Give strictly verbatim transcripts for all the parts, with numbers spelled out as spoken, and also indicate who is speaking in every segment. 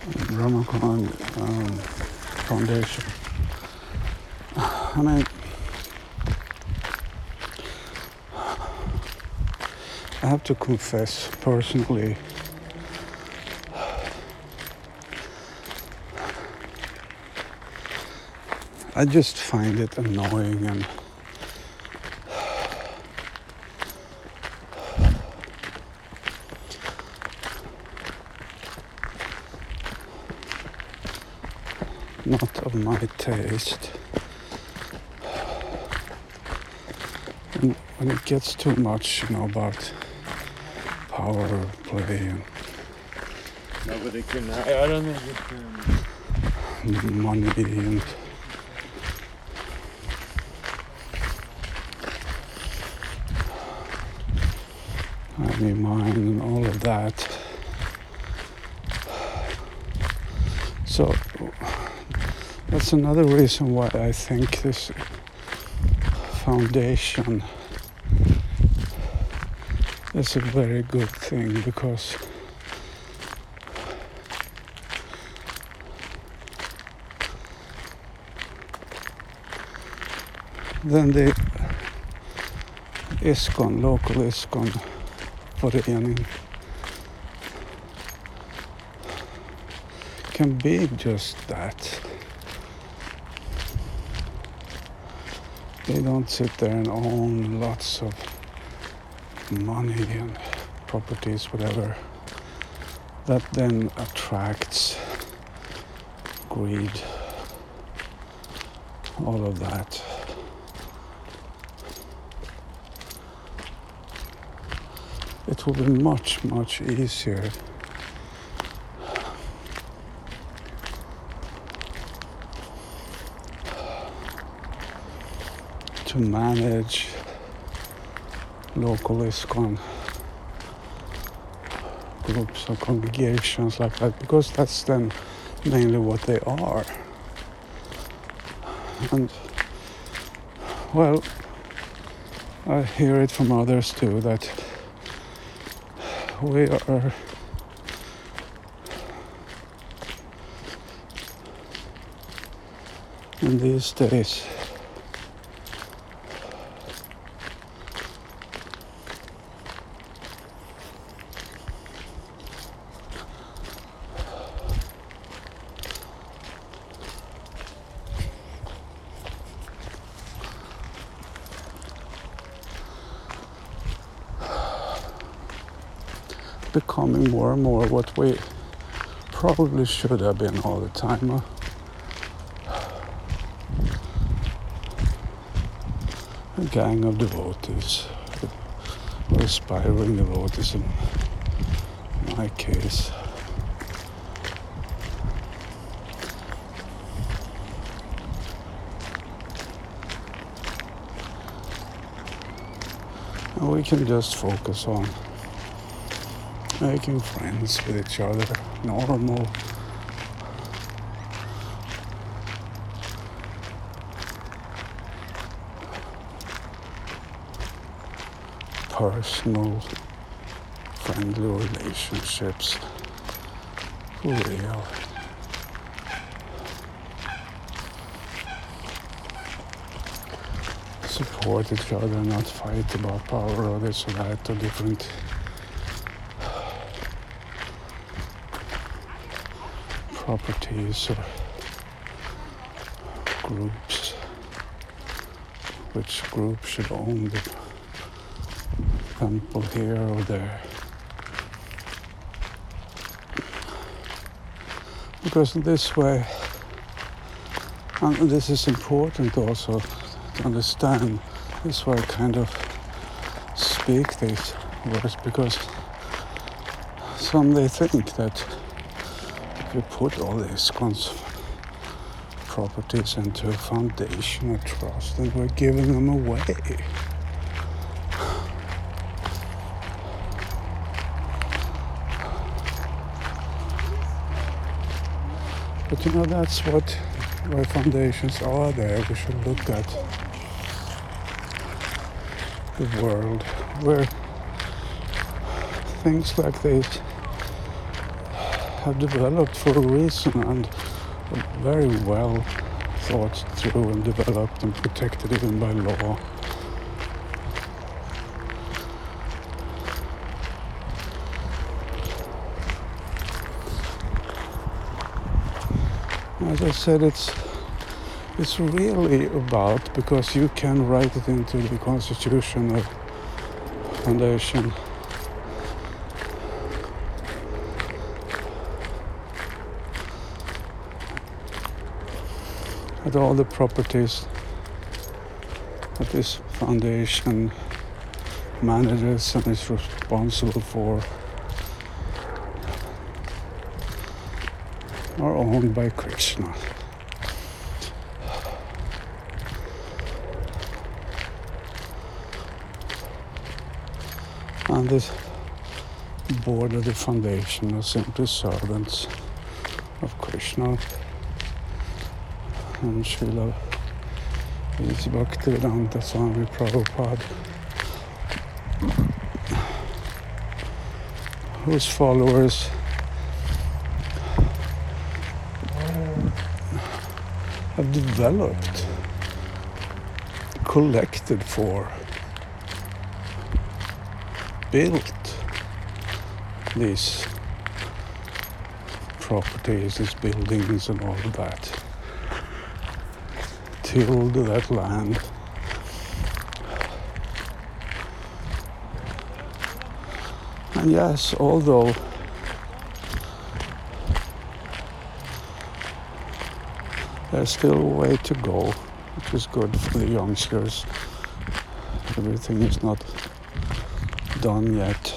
Speaker 1: Ramakrishna um, Foundation. I mean, I have to confess personally, I just find it annoying and not of my taste. And when it gets too much, you know, about power play and
Speaker 2: Nobody can. I, I don't know.
Speaker 1: money and having mind and all of that. So that's another reason why I think this foundation is a very good thing, because then the ISKCON, local ISKCON förening can be just that. They don't sit there and own lots of money and properties, whatever, that then attracts greed, all of that. It will be much, much easier to manage local ISKCON groups or congregations like that, because that's then mainly what they are. And well, I hear it from others too, that we are in these days becoming more and more what we probably should have been all the time. Uh, a gang of devotees, or aspiring devotees in my case. And we can just focus on making friends with each other, normal, personal, friendly relationships, for real. Support each other, not fight about power or this or that or different properties or groups, which group should own the temple here or there. Because in this way, and this is important also to understand, this is why I kind of speak these words, because some they think that if you put all these cons- properties into a foundation or trust, then we're giving them away. But you know, that's what why foundations are there. We should look at the world where things like this have developed for a reason and very well thought through and developed and protected even by law. As I said, it's it's really about, because you can write it into the Constitution of Foundation, that all the properties that this foundation manages and is responsible for are owned by Krishna. And the board of the foundation are simply servants of Krishna. And Srila Bhaktivedanta Swami Prabhupada, whose followers have developed, collected for, built these properties, these buildings and all of that, tilled that land. And yes, although there's still a way to go, which is good for the youngsters. Everything is not done yet.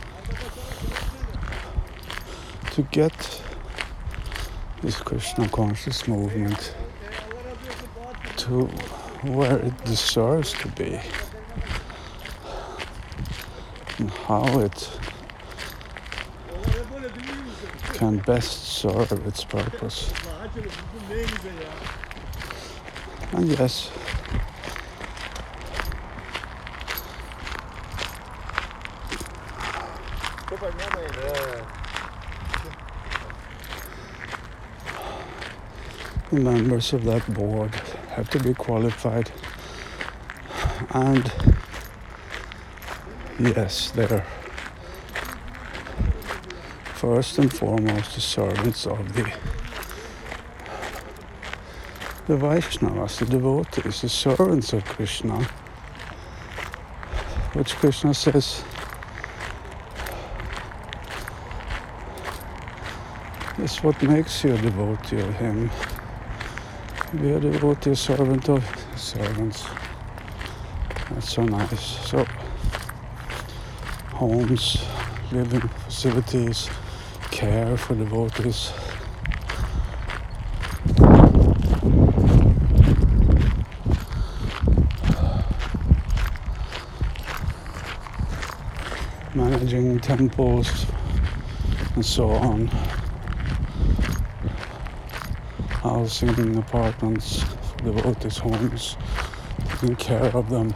Speaker 1: To get this Krishna conscious movement to where it deserves to be, and how it can best serve its purpose. And yes, the members of that board have to be qualified, and yes, they're first and foremost the servants of the the Vaishnavas, the devotees, the servants of Krishna, which Krishna says is what makes you a devotee of him. Be a devotee, a servant of servants. That's so nice. So, homes, living facilities, care for devotees. Managing temples and so on. Housing apartments for devotees' homes, taking care of them.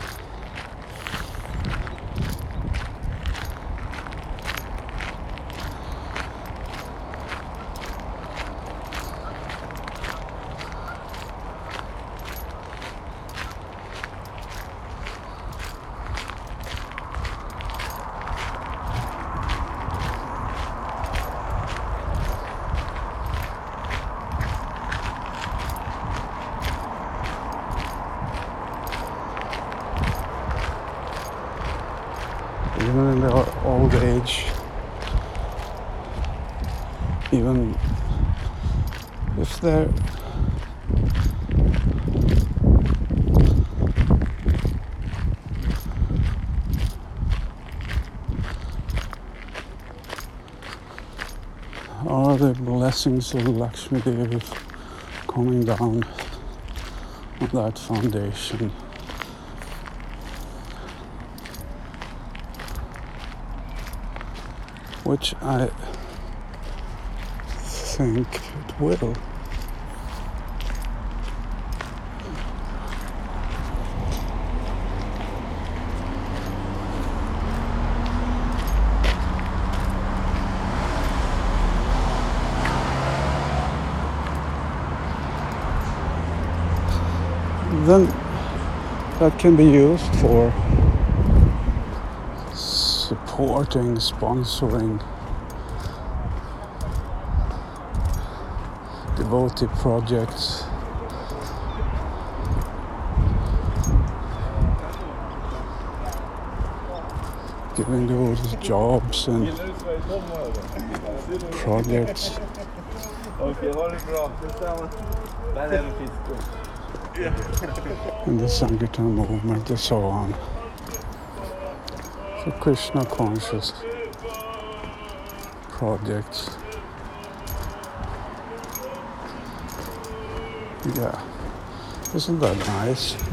Speaker 1: Even in their old age, even if they're are the blessings of Lakshmi Devi coming down on that foundation. Which I think it will. then that can be used for supporting, sponsoring devotee projects. Giving devotees jobs and projects.
Speaker 2: Okej, ha det bra. Detsamma. Där är en fisk.
Speaker 1: In the Sankirtan movement and so on. So Krishna conscious projects. Yeah, isn't that nice?